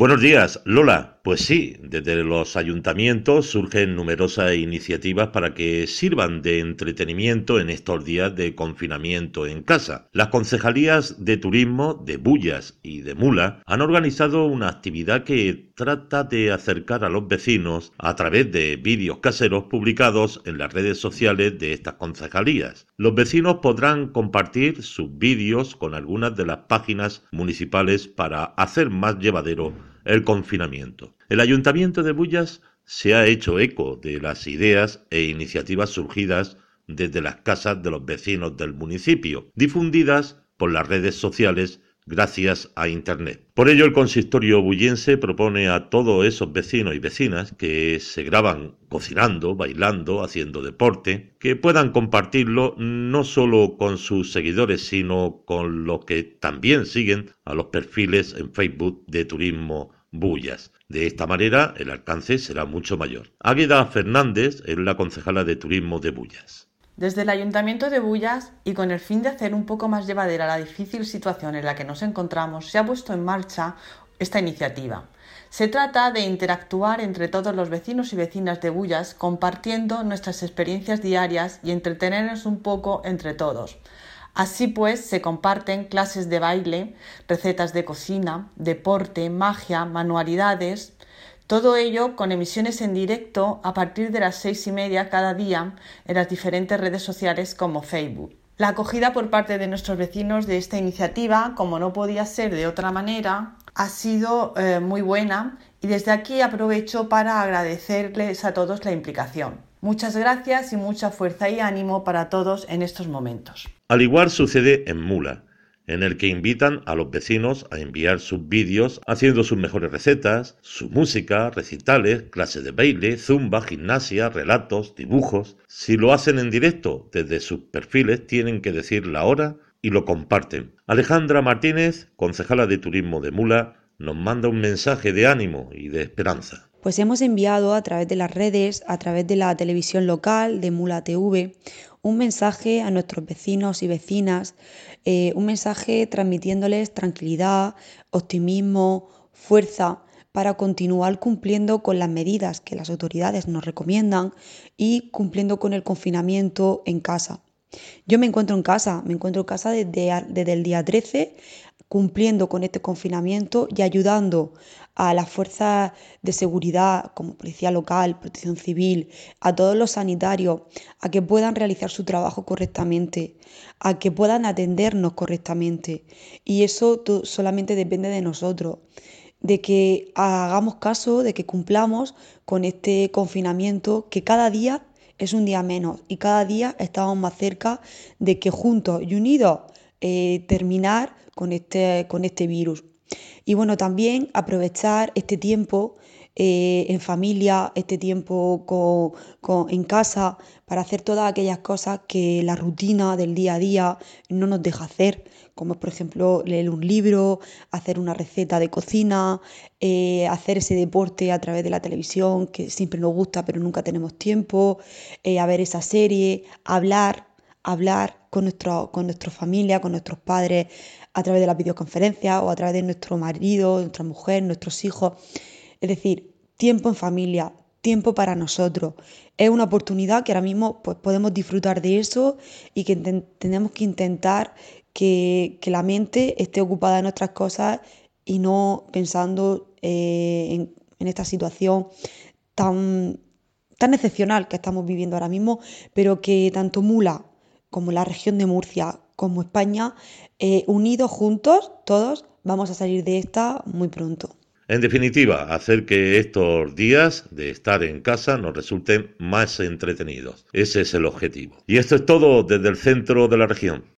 Buenos días, Lola. Pues sí, desde los ayuntamientos surgen numerosas iniciativas para que sirvan de entretenimiento en estos días de confinamiento en casa. Las concejalías de turismo de Bullas y de Mula han organizado una actividad que trata de acercar a los vecinos a través de vídeos caseros publicados en las redes sociales de estas concejalías. Los vecinos podrán compartir sus vídeos con algunas de las páginas municipales para hacer más llevadero el confinamiento. El Ayuntamiento de Bullas se ha hecho eco de las ideas e iniciativas surgidas desde las casas de los vecinos del municipio, difundidas por las redes sociales gracias a Internet. Por ello, el consistorio bullense propone a todos esos vecinos y vecinas que se graban cocinando, bailando, haciendo deporte, que puedan compartirlo no solo con sus seguidores, sino con los que también siguen a los perfiles en Facebook de Turismo Bullas. De esta manera, el alcance será mucho mayor. Águeda Fernández es la concejala de Turismo de Bullas. Desde el Ayuntamiento de Bullas, y con el fin de hacer un poco más llevadera la difícil situación en la que nos encontramos, se ha puesto en marcha esta iniciativa. Se trata de interactuar entre todos los vecinos y vecinas de Bullas, compartiendo nuestras experiencias diarias y entretenernos un poco entre todos. Así pues, se comparten clases de baile, recetas de cocina, deporte, magia, manualidades. Todo ello con emisiones en directo a partir de las 6:30 cada día en las diferentes redes sociales como Facebook. La acogida por parte de nuestros vecinos de esta iniciativa, como no podía ser de otra manera, ha sido muy buena y desde aquí aprovecho para agradecerles a todos la implicación. Muchas gracias y mucha fuerza y ánimo para todos en estos momentos. Al igual sucede en Mula, en el que invitan a los vecinos a enviar sus vídeos haciendo sus mejores recetas, su música, recitales, clases de baile, zumba, gimnasia, relatos, dibujos. Si lo hacen en directo desde sus perfiles, tienen que decir la hora y lo comparten. Alejandra Martínez, concejala de Turismo de Mula, nos manda un mensaje de ánimo y de esperanza. Pues hemos enviado a través de las redes, a través de la televisión local de Mula TV, un mensaje a nuestros vecinos y vecinas, un mensaje transmitiéndoles tranquilidad, optimismo, fuerza para continuar cumpliendo con las medidas que las autoridades nos recomiendan y cumpliendo con el confinamiento en casa. Yo me encuentro en casa desde el día 13, cumpliendo con este confinamiento y ayudando a las fuerzas de seguridad como Policía Local, Protección Civil, a todos los sanitarios, a que puedan realizar su trabajo correctamente, a que puedan atendernos correctamente. Y eso solamente depende de nosotros, de que hagamos caso, de que cumplamos con este confinamiento, que cada día es un día menos y cada día estamos más cerca de que juntos y unidos terminar con este virus. Y bueno, también aprovechar este tiempo en familia, este tiempo en casa, para hacer todas aquellas cosas que la rutina del día a día no nos deja hacer, como por ejemplo leer un libro, hacer una receta de cocina, hacer ese deporte a través de la televisión que siempre nos gusta pero nunca tenemos tiempo, a ver esa serie, hablar con nuestra familia, con nuestros padres, a través de las videoconferencias o a través de nuestro marido, nuestra mujer, nuestros hijos. Es decir, tiempo en familia, tiempo para nosotros. Es una oportunidad que ahora mismo pues, podemos disfrutar de eso y que tenemos que intentar que la mente esté ocupada en otras cosas y no pensando en esta situación tan excepcional que estamos viviendo ahora mismo, pero que tanto Mula como la región de Murcia, como España, unidos juntos, todos, vamos a salir de esta muy pronto. En definitiva, hacer que estos días de estar en casa nos resulten más entretenidos. Ese es el objetivo. Y esto es todo desde el centro de la región.